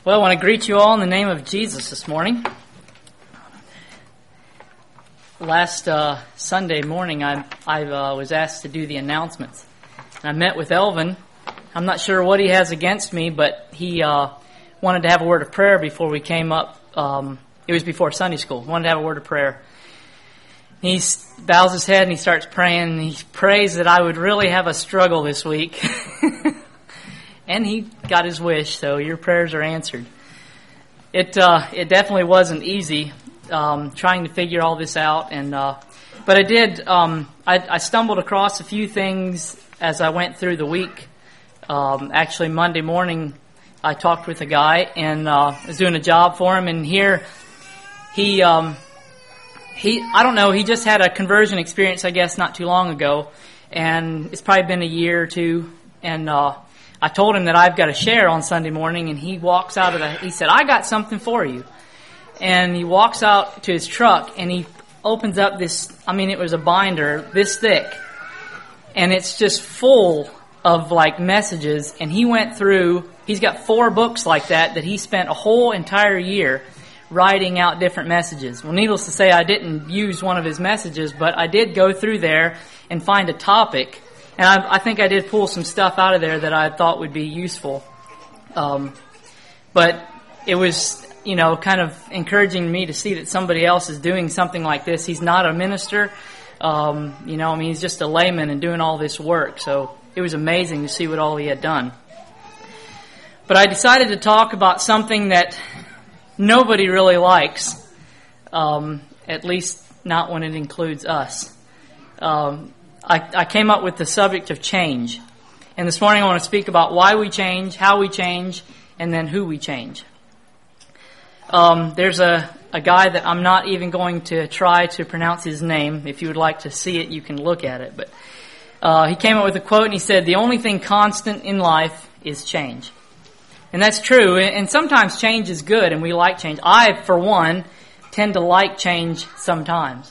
Well, I want to greet you all in the name of Jesus this morning. Last Sunday morning, I was asked to do the announcements. And I met with Elvin. I'm not sure what he has against me, but he wanted to have a word of prayer before we came up. It was before Sunday school. He wanted to have a word of prayer. He bows his head and he starts praying. And he prays that I would really have a struggle this week. And he got his wish, so your prayers are answered. It definitely wasn't easy trying to figure all this out, but I did. I stumbled across a few things as I went through the week. Actually, Monday morning, I talked with a guy and was doing a job for him, and here he I don't know, he just had a conversion experience, I guess, not too long ago, and it's probably been a year or two, and I told him that I've got to share on Sunday morning, and he walks out he said, I got something for you. And he walks out to his truck, and he opens up this, it was a binder this thick, and it's just full of, messages, and he went through, he's got 4 books like that he spent a whole entire year writing out different messages. Well, needless to say, I didn't use one of his messages, but I did go through there and find a topic. And I think I did pull some stuff out of there that I thought would be useful. But it was, kind of encouraging me to see that somebody else is doing something like this. He's not a minister. He's just a layman and doing all this work. So it was amazing to see what all he had done. But I decided to talk about something that nobody really likes, at least not when it includes us. I came up with the subject of change. And this morning I want to speak about why we change, how we change, and then who we change. There's a guy that I'm not even going to try to pronounce his name. If you would like to see it, you can look at it. But he came up with a quote and he said, "The only thing constant in life is change." And that's true. And sometimes change is good and we like change. I, for one, tend to like change sometimes.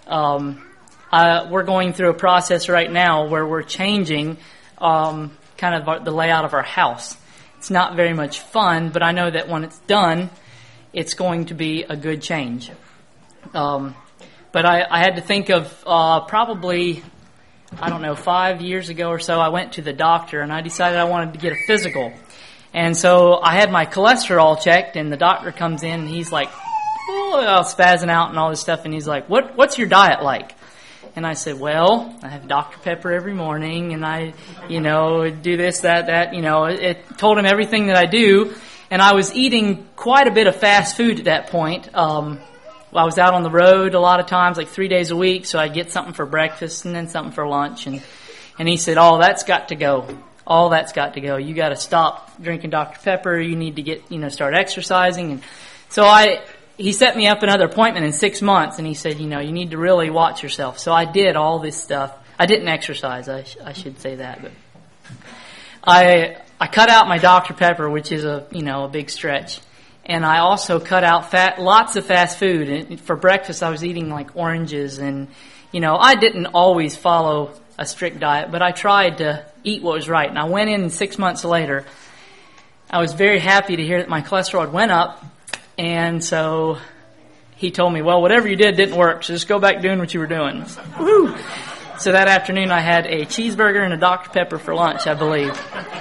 We're going through a process right now where we're changing kind of the layout of our house. It's not very much fun, but I know that when it's done, it's going to be a good change. But I had to think of probably, 5 years ago or so, I went to the doctor and I decided I wanted to get a physical. And so I had my cholesterol checked, and the doctor comes in and he's like, spazzing out and all this stuff, and he's like, what's your diet like? And I said, well, I have Dr. Pepper every morning, and I, do this, that. It told him everything that I do, and I was eating quite a bit of fast food at that point. I was out on the road a lot of times, 3 days a week, so I'd get something for breakfast and then something for lunch, and he said, that's got to go. All that's got to go. You got to stop drinking Dr. Pepper. You need to get, start exercising. And so he set me up another appointment in 6 months, and he said, you need to really watch yourself. So I did all this stuff. I didn't exercise, I should say that, but I cut out my Dr. Pepper, which is a big stretch. And I also cut out lots of fast food. And for breakfast, I was eating oranges, and I didn't always follow a strict diet, but I tried to eat what was right. And I went in 6 months later. I was very happy to hear that my cholesterol went up. And so he told me, well, whatever you did didn't work, so just go back doing what you were doing. Woo! So that afternoon I had a cheeseburger and a Dr. Pepper for lunch, I believe.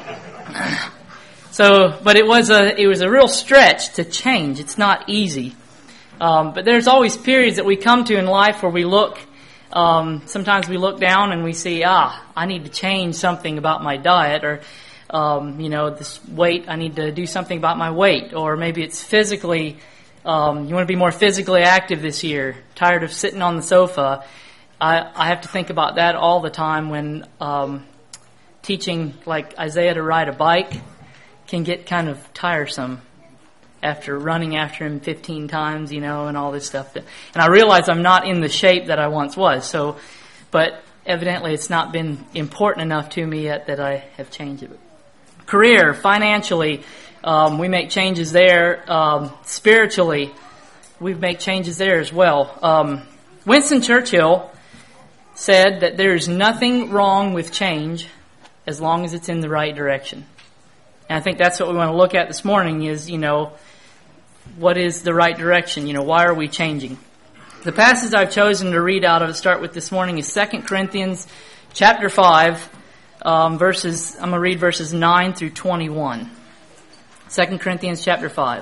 But it was a real stretch to change. It's not easy. But there's always periods that we come to in life where we look, sometimes we look down and we see, I need to change something about my diet, or this weight, I need to do something about my weight. Or maybe it's physically, you want to be more physically active this year, tired of sitting on the sofa. I have to think about that all the time when teaching Isaiah to ride a bike can get kind of tiresome after running after him 15 times, and all this stuff. And I realize I'm not in the shape that I once was. But evidently it's not been important enough to me yet that I have changed it. Career, financially, we make changes there. Spiritually, we make changes there as well. Winston Churchill said that there is nothing wrong with change as long as it's in the right direction. And I think that's what we want to look at this morning is, what is the right direction? Why are we changing? The passage I've chosen to read out of, start with this morning, is 2 Corinthians chapter 5, I'm going to read verses 9 through 21. 2 Corinthians chapter 5.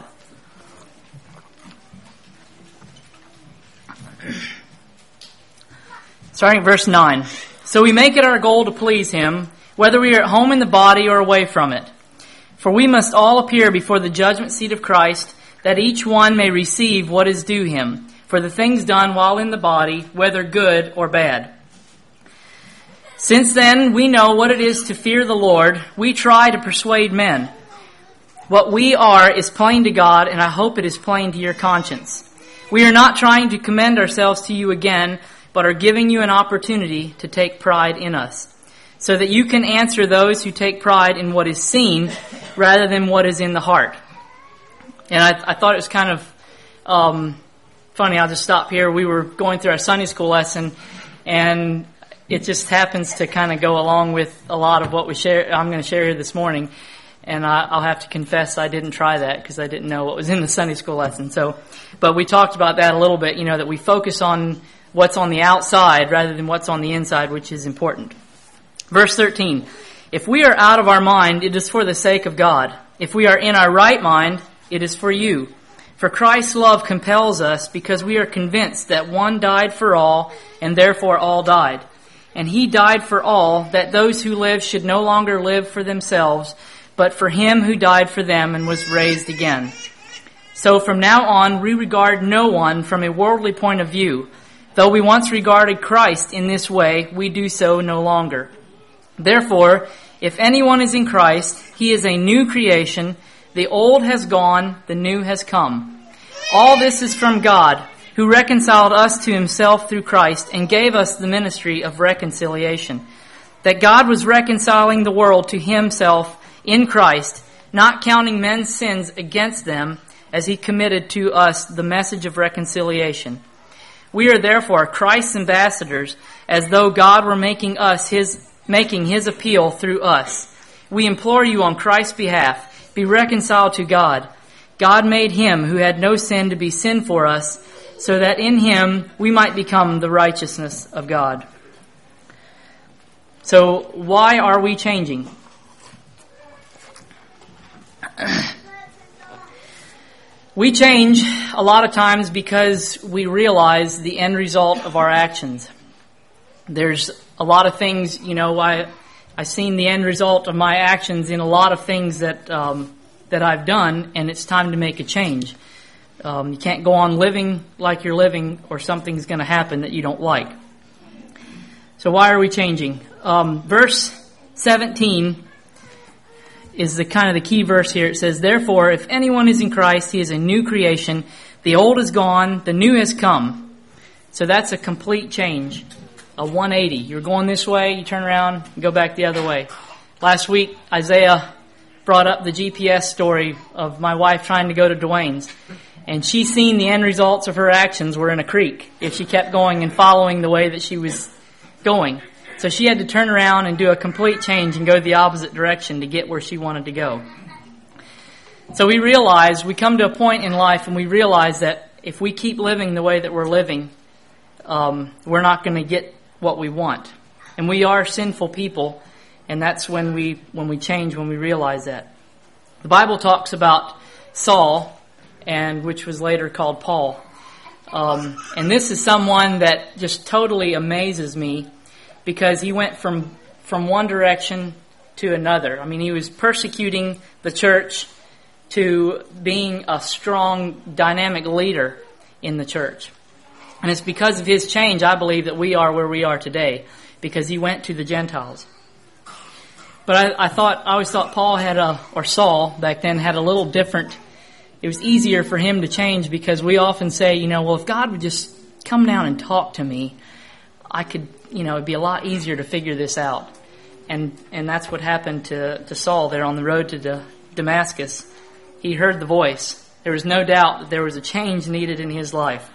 Starting at verse 9. So we make it our goal to please Him, whether we are at home in the body or away from it. For we must all appear before the judgment seat of Christ, that each one may receive what is due him, for the things done while in the body, whether good or bad. Since then we know what it is to fear the Lord, we try to persuade men. What we are is plain to God, and I hope it is plain to your conscience. We are not trying to commend ourselves to you again, but are giving you an opportunity to take pride in us, so that you can answer those who take pride in what is seen rather than what is in the heart. And I thought it was kind of funny. I'll just stop here. We were going through our Sunday school lesson, and it just happens to kind of go along with a lot of what I'm going to share here this morning. And I'll have to confess I didn't try that because I didn't know what was in the Sunday school lesson. But we talked about that a little bit, that we focus on what's on the outside rather than what's on the inside, which is important. Verse 13, if we are out of our mind, it is for the sake of God. If we are in our right mind, it is for you. For Christ's love compels us because we are convinced that one died for all, and therefore all died. And He died for all, that those who live should no longer live for themselves, but for Him who died for them and was raised again. So from now on, we regard no one from a worldly point of view. Though we once regarded Christ in this way, we do so no longer. Therefore, if anyone is in Christ, he is a new creation. The old has gone, the new has come. All this is from God, who reconciled us to Himself through Christ and gave us the ministry of reconciliation. That God was reconciling the world to Himself in Christ, not counting men's sins against them, as He committed to us the message of reconciliation. We are therefore Christ's ambassadors, as though God were making His appeal through us. We implore you on Christ's behalf, be reconciled to God. God made Him who had no sin to be sin for us, so that in Him we might become the righteousness of God. So why are we changing? We change a lot of times because we realize the end result of our actions. There's a lot of things, I've seen the end result of my actions in a lot of things that I've done, and it's time to make a change. You can't go on living like you're living, or something's going to happen that you don't like. So why are we changing? Verse 17 is the key verse here. It says, therefore, if anyone is in Christ, he is a new creation. The old is gone, the new has come. So that's a complete change, a 180. You're going this way, you turn around, and go back the other way. Last week, Isaiah brought up the GPS story of my wife trying to go to Dwayne's. And she seen the end results of her actions were in a creek if she kept going and following the way that she was going. So she had to turn around and do a complete change and go the opposite direction to get where she wanted to go. So we come to a point in life and we realize that if we keep living the way that we're living, we're not going to get what we want. And we are sinful people, and that's when we change, when we realize that. The Bible talks about Saul, which was later called Paul. And this is someone that just totally amazes me, because he went from one direction to another. I mean, he was persecuting the church to being a strong, dynamic leader in the church. And it's because of his change, I believe, that we are where we are today, because he went to the Gentiles. But I always thought Saul back then had a little different. It was easier for him to change, because we often say, if God would just come down and talk to me, I could, it'd be a lot easier to figure this out. And that's what happened to Saul there on the road to Damascus. He heard the voice. There was no doubt that there was a change needed in his life.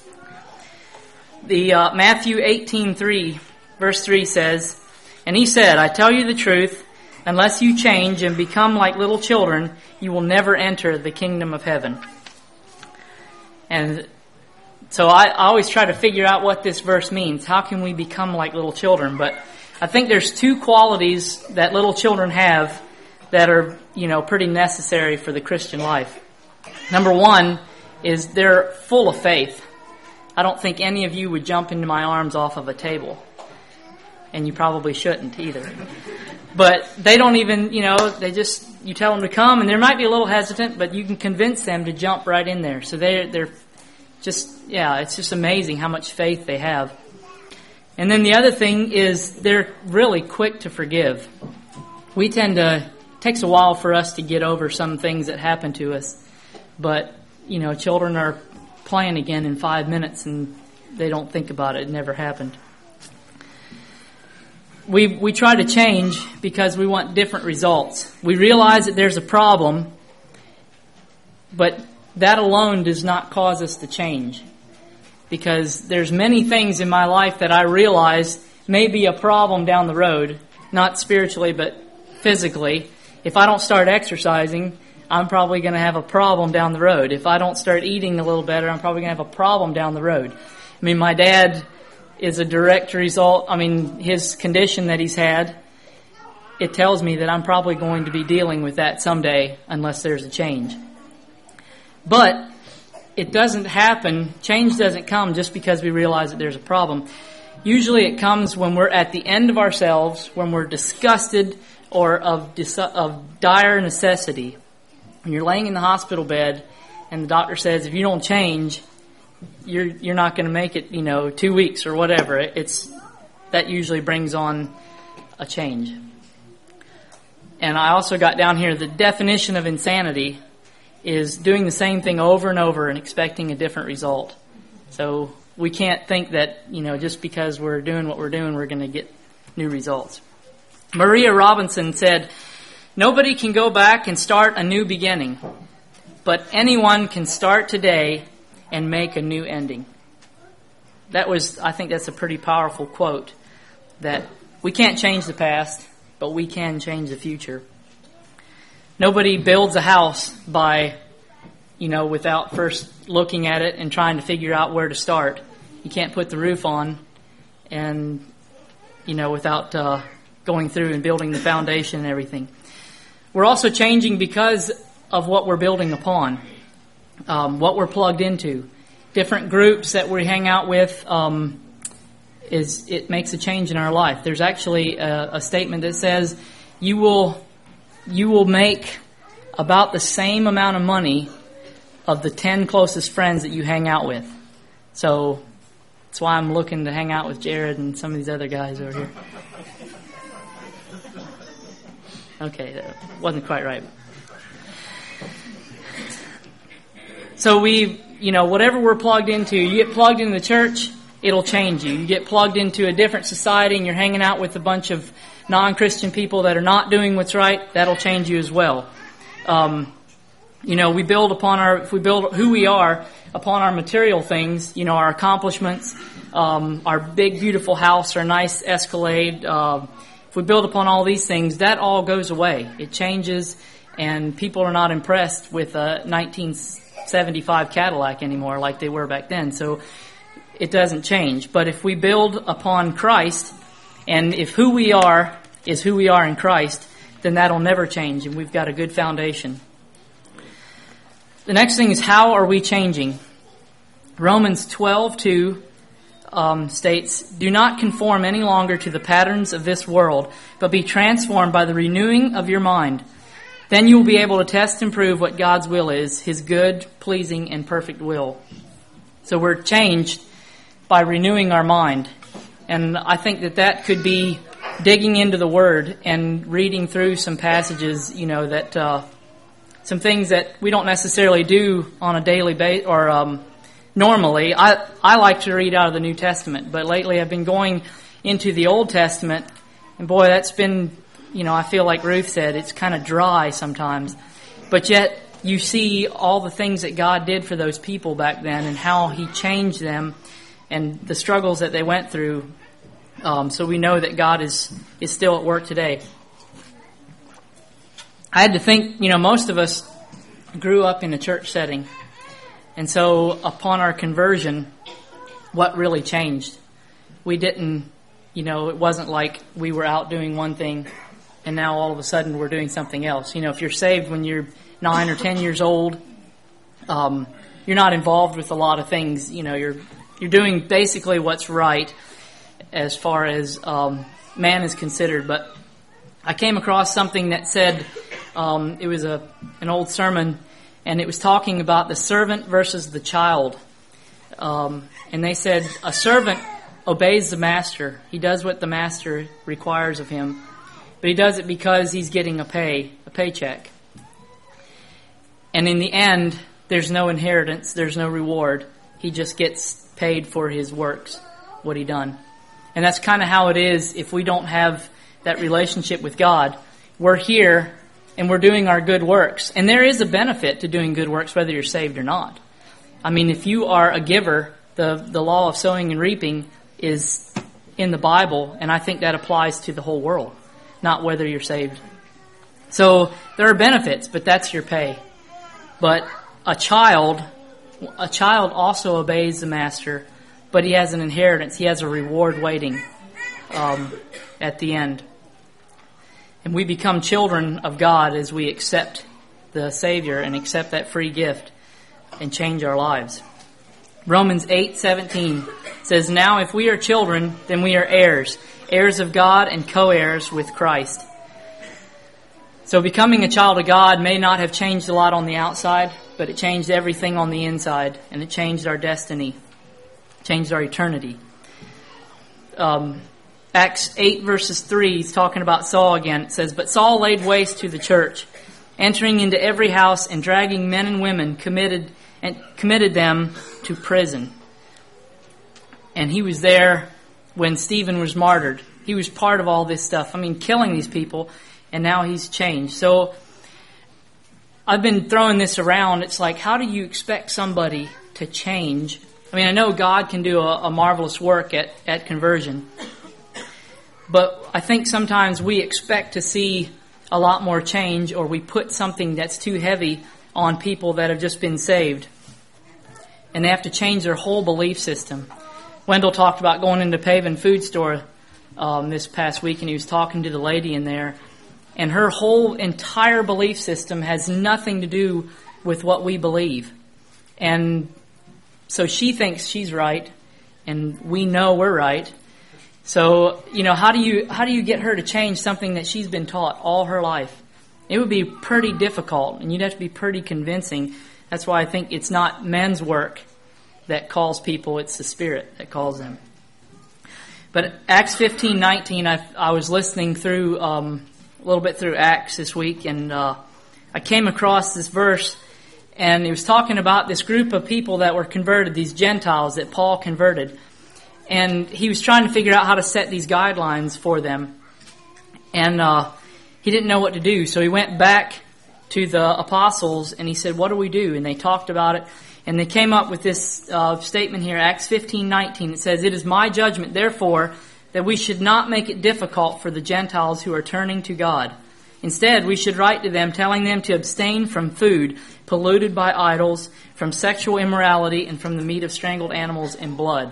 The Matthew 18:3, verse 3 says, and he said, I tell you the truth, Unless you change and become like little children, you will never enter the kingdom of heaven. And so I always try to figure out what this verse means. How can we become like little children? But I think there's two qualities that little children have that are, pretty necessary for the Christian life. Number one is they're full of faith. I don't think any of you would jump into my arms off of a table. And you probably shouldn't either. But they don't even, you tell them to come, and they might be a little hesitant, but you can convince them to jump right in there. So they're just, it's just amazing how much faith they have. And then the other thing is they're really quick to forgive. It takes a while for us to get over some things that happen to us. But, children are playing again in 5 minutes, and they don't think about it. It never happened. We try to change because we want different results. We realize that there's a problem, but that alone does not cause us to change. Because there's many things in my life that I realize may be a problem down the road, not spiritually but physically. If I don't start exercising, I'm probably going to have a problem down the road. If I don't start eating a little better, I'm probably going to have a problem down the road. My dad is a direct result. His condition that he's had, it tells me that I'm probably going to be dealing with that someday unless there's a change. But it doesn't happen, change doesn't come just because we realize that there's a problem. Usually it comes when we're at the end of ourselves, when we're disgusted or of dire necessity. When you're laying in the hospital bed and the doctor says, if you don't change, you're not going to make it, 2 weeks or whatever. That usually brings on a change. And I also got down here, the definition of insanity is doing the same thing over and over and expecting a different result. So we can't think that, just because we're doing what we're doing, we're going to get new results. Maria Robinson said, "Nobody can go back and start a new beginning, but anyone can start today and make a new ending." I think that's a pretty powerful quote, that we can't change the past, but we can change the future. Nobody builds a house by, without first looking at it and trying to figure out where to start. You can't put the roof on and, without going through and building the foundation and everything. We're also changing because of what we're building upon. What we're plugged into. Different groups that we hang out with, it makes a change in our life. There's actually a statement that says you will make about the same amount of money of the 10 closest friends that you hang out with. So that's why I'm looking to hang out with Jared and some of these other guys over here. Okay, that wasn't quite right. So whatever we're plugged into, you get plugged into the church, it'll change you. You get plugged into a different society and you're hanging out with a bunch of non-Christian people that are not doing what's right, that'll change you as well. We build who we are upon our material things, our accomplishments, our big, beautiful house, our nice Escalade. If we build upon all these things, that all goes away. It changes, and people are not impressed with a 1975 Cadillac anymore like they were back then. So it doesn't change. But if we build upon Christ, and if who we are is who we are in Christ, then that'll never change, and we've got a good foundation. The next thing is, how are we changing? Romans 12:2 states, "Do not conform any longer to the patterns of this world, but be transformed by the renewing of your mind. Then you will be able to test and prove what God's will is, His good, pleasing, and perfect will." So we're changed by renewing our mind. And I think that could be digging into the Word and reading through some passages, some things that we don't necessarily do on a daily basis or normally. I like to read out of the New Testament, but lately I've been going into the Old Testament, and boy, that's been, I feel like Ruth said, it's kind of dry sometimes. But yet you see all the things that God did for those people back then and how He changed them and the struggles that they went through. So we know that God is still at work today. I had to think, most of us grew up in a church setting. And so upon our conversion, what really changed? We didn't, it wasn't like we were out doing one thing and now all of a sudden we're doing something else. If you're saved when you're 9 or 10 years old, you're not involved with a lot of things. You're doing basically what's right as far as man is considered. But I came across something that said, it was an old sermon, and it was talking about the servant versus the child. And they said a servant obeys the master. He does what the master requires of him. But he does it because he's getting a paycheck. And in the end, there's no inheritance, there's no reward. He just gets paid for his works, what he done. And that's kind of how it is if we don't have that relationship with God. We're here and we're doing our good works. And there is a benefit to doing good works whether you're saved or not. I mean, if you are a giver, the law of sowing and reaping is in the Bible, and I think that applies to the whole world, not whether you're saved. So there are benefits, but that's your pay. But a child also obeys the master, but he has an inheritance. He has a reward waiting at the end. And we become children of God as we accept the Savior and accept that free gift and change our lives. Romans 8:17 says, "Now if we are children, then we are heirs, heirs of God and co-heirs with Christ." So becoming a child of God may not have changed a lot on the outside, but it changed everything on the inside, and it changed our destiny, changed our eternity. Acts 8 verses 3 is talking about Saul again. It says, "But Saul laid waste to the church, entering into every house and dragging men and women, committed them to prison." And he was there when Stephen was martyred. He was part of all this stuff. I mean, killing these people, and now he's changed. So I've been throwing this around. It's like, how do you expect somebody to change? I mean, I know God can do a marvelous work at conversion. But I think sometimes we expect to see a lot more change, or we put something that's too heavy on people that have just been saved. And they have to change their whole belief system. Wendell talked about going into Paven Food Store this past week, and he was talking to the lady in there. And her whole entire belief system has nothing to do with what we believe. And so she thinks she's right, and we know we're right. So, how do you get her to change something that she's been taught all her life? It would be pretty difficult, and you'd have to be pretty convincing. That's why I think it's not men's work that calls people, it's the Spirit that calls them. But Acts 15:19, I was listening through a little bit through Acts this week, and I came across this verse, and he was talking about this group of people that were converted, these Gentiles that Paul converted. And he was trying to figure out how to set these guidelines for them. And he didn't know what to do. So he went back to the apostles and he said, "What do we do?" And they talked about it. And they came up with this statement here, Acts 15:19. It says, "It is my judgment, therefore, that we should not make it difficult for the Gentiles who are turning to God. Instead, we should write to them, telling them to abstain from food polluted by idols, from sexual immorality, and from the meat of strangled animals and blood."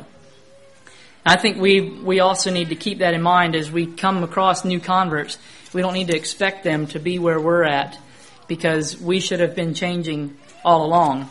I think we also need to keep that in mind as we come across new converts. We don't need to expect them to be where we're at, because we should have been changing all along.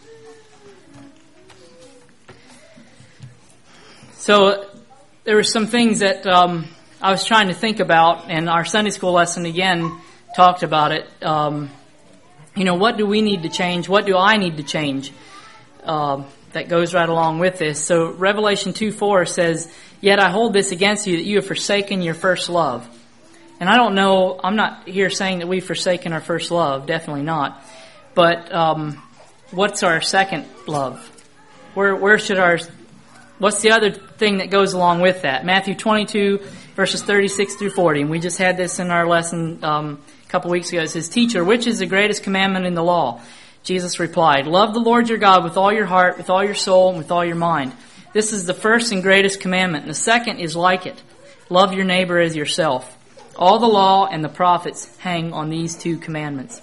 So there were some things that I was trying to think about, and our Sunday school lesson again talked about it. What do we need to change? What do I need to change? That goes right along with this. So Revelation 2:4 says, "Yet I hold this against you, that you have forsaken your first love." And I don't know, I'm not here saying that we've forsaken our first love, definitely not. But what's our second love? What's the other thing that goes along with that? Matthew 22 verses 36 through 40. And we just had this in our lesson a couple weeks ago. It says, "Teacher, which is the greatest commandment in the law?" Jesus replied, "Love the Lord your God with all your heart, with all your soul, and with all your mind. This is the first and greatest commandment. And the second is like it. Love your neighbor as yourself. All the law and the prophets hang on these two commandments.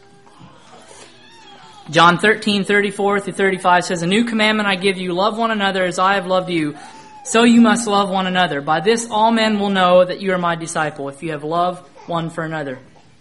John 13:34-35 says, "A new commandment I give you, love one another as I have loved you. So you must love one another. By this all men will know that you are my disciple, if you have love one for another."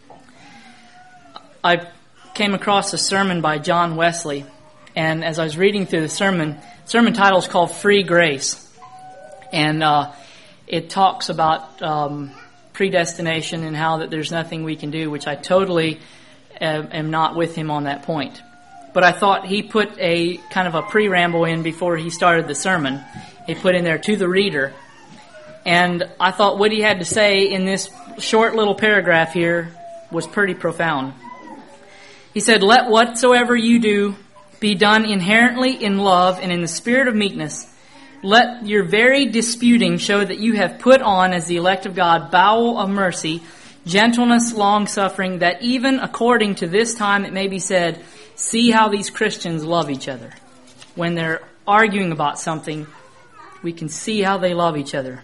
I came across a sermon by John Wesley, and as I was reading through the sermon title is called Free Grace. And it talks about predestination and how that there's nothing we can do, which I totally am not with him on that point. But I thought he put a kind of a pre-ramble in before he started the sermon. He put in there, "To the reader." And I thought what he had to say in this short little paragraph here was pretty profound. He said, "Let whatsoever you do be done inherently in love and in the spirit of meekness. Let your very disputing show that you have put on, as the elect of God, bowel of mercy, gentleness, long-suffering, that even according to this time it may be said, see how these Christians love each other." When they're arguing about something, we can see how they love each other.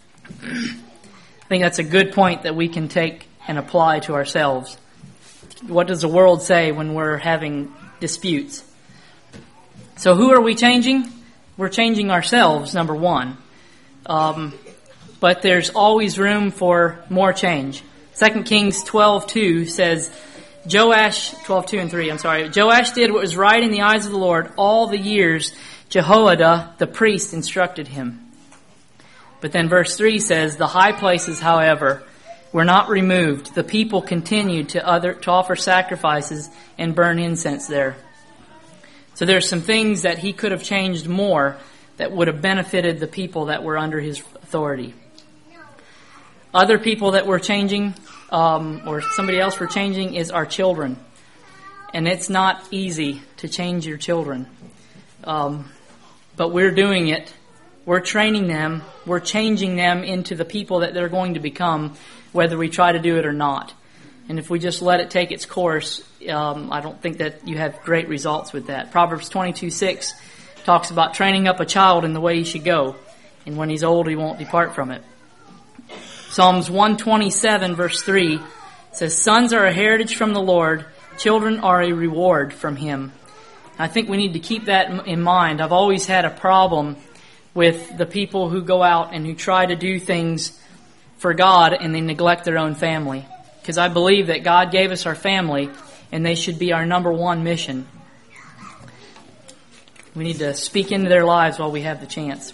I think that's a good point that we can take and apply to ourselves. What does the world say when we're having disputes? So who are we changing? We're changing ourselves, number one. But there's always room for more change. 2 Kings 12:2 says, Joash 12:2-3, Joash did what was right in the eyes of the Lord all the years Jehoiada the priest instructed him. But then verse 3 says, the high places, however, were not removed. The people continued to offer sacrifices and burn incense there. So there's some things that he could have changed more that would have benefited the people that were under his authority. Other people that we're changing, or somebody else we're changing, is our children. And it's not easy to change your children. But we're doing it. We're training them. We're changing them into the people that they're going to become, whether we try to do it or not. And if we just let it take its course, I don't think that you have great results with that. Proverbs 22:6 talks about training up a child in the way he should go, and when he's old, he won't depart from it. Psalms 127 verse 3 says, sons are a heritage from the Lord, children are a reward from him. I think we need to keep that in mind. I've always had a problem with the people who go out and who try to do things for God and they neglect their own family. Because I believe that God gave us our family and they should be our number one mission. We need to speak into their lives while we have the chance.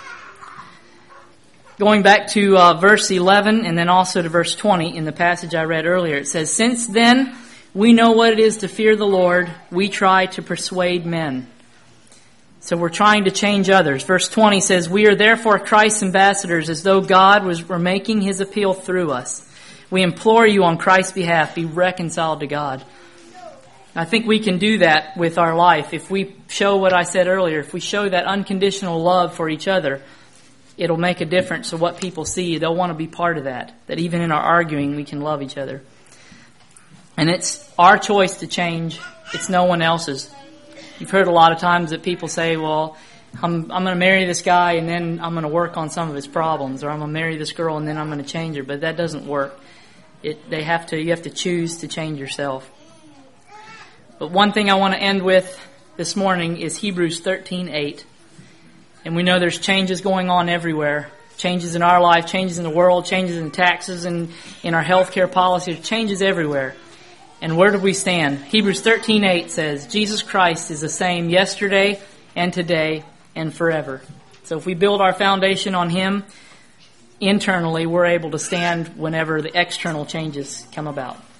Going back to verse 11 and then also to verse 20 in the passage I read earlier, it says, since then we know what it is to fear the Lord, we try to persuade men. So we're trying to change others. Verse 20 says, we are therefore Christ's ambassadors, as though God were making his appeal through us. We implore you on Christ's behalf, be reconciled to God. I think we can do that with our life. If we show what I said earlier, if we show that unconditional love for each other, it'll make a difference to what people see. They'll want to be part of that. That even in our arguing, we can love each other. And it's our choice to change. It's no one else's. You've heard a lot of times that people say, well, I'm going to marry this guy and then I'm going to work on some of his problems, or I'm going to marry this girl and then I'm going to change her. But that doesn't work. You have to choose to change yourself. But one thing I want to end with this morning is Hebrews 13:8. And we know there's changes going on everywhere. Changes in our life, changes in the world, changes in taxes and in our healthcare policy, changes everywhere. And where do we stand? Hebrews 13:8 says, Jesus Christ is the same yesterday and today and forever. So if we build our foundation on him, internally we're able to stand whenever the external changes come about.